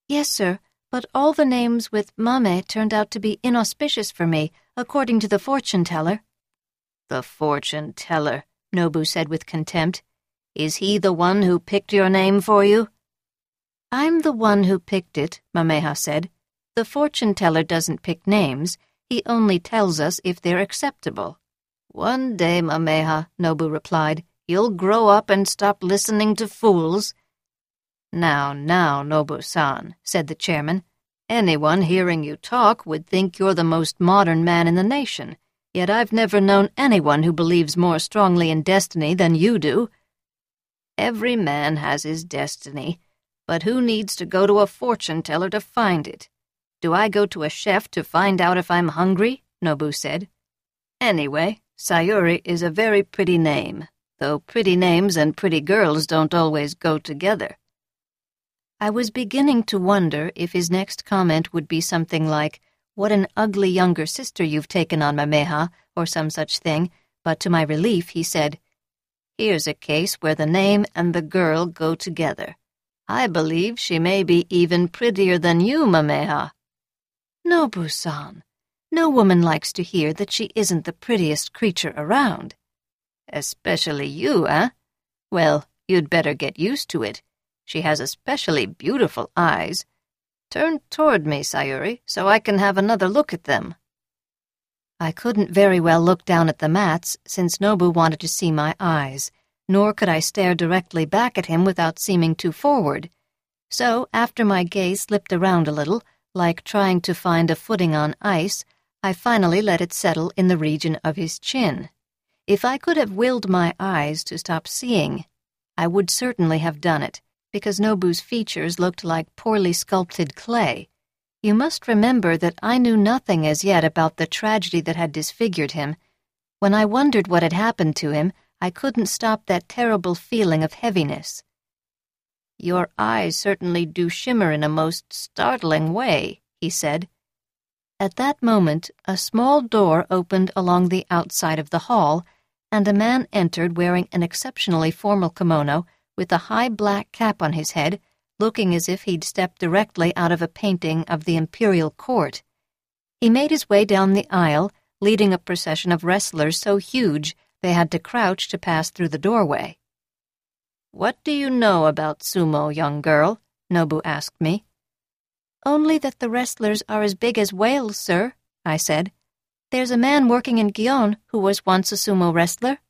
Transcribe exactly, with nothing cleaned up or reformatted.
Yes, sir, but all the names with Mame turned out to be inauspicious for me, according to the fortune-teller. The fortune-teller, Nobu said with contempt. Is he the one who picked your name for you? I'm the one who picked it, Mameha said. The fortune-teller doesn't pick names. He only tells us if they're acceptable. One day, Mameha, Nobu replied, you'll grow up and stop listening to fools. Now, now, Nobu-san, said the chairman. Anyone hearing you talk would think you're the most modern man in the nation, yet I've never known anyone who believes more strongly in destiny than you do. Every man has his destiny, but who needs to go to a fortune-teller to find it? Do I go to a chef to find out if I'm hungry? Nobu said. Anyway, Sayuri is a very pretty name, though pretty names and pretty girls don't always go together. I was beginning to wonder if his next comment would be something like, "What an ugly younger sister you've taken on, Mameha," or some such thing, but to my relief he said, "Here's a case where the name and the girl go together. I believe she may be even prettier than you, Mameha." Nobu-san, no woman likes to hear that she isn't the prettiest creature around. Especially you, eh? Well, you'd better get used to it. She has especially beautiful eyes. Turn toward me, Sayuri, so I can have another look at them. I couldn't very well look down at the mats since Nobu wanted to see my eyes, nor could I stare directly back at him without seeming too forward. So, after my gaze slipped around a little, like trying to find a footing on ice, I finally let it settle in the region of his chin. If I could have willed my eyes to stop seeing, I would certainly have done it, because Nobu's features looked like poorly sculpted clay. You must remember that I knew nothing as yet about the tragedy that had disfigured him. When I wondered what had happened to him, I couldn't stop that terrible feeling of heaviness. "Your eyes certainly do shimmer in a most startling way," he said. At that moment, a small door opened along the outside of the hall, and a man entered wearing an exceptionally formal kimono with a high black cap on his head, looking as if he'd stepped directly out of a painting of the imperial court. He made his way down the aisle, leading a procession of wrestlers so huge they had to crouch to pass through the doorway. "What do you know about sumo, young girl?" Nobu asked me. "Only that the wrestlers are as big as whales, sir," I said. "There's a man working in Gion who was once a sumo wrestler."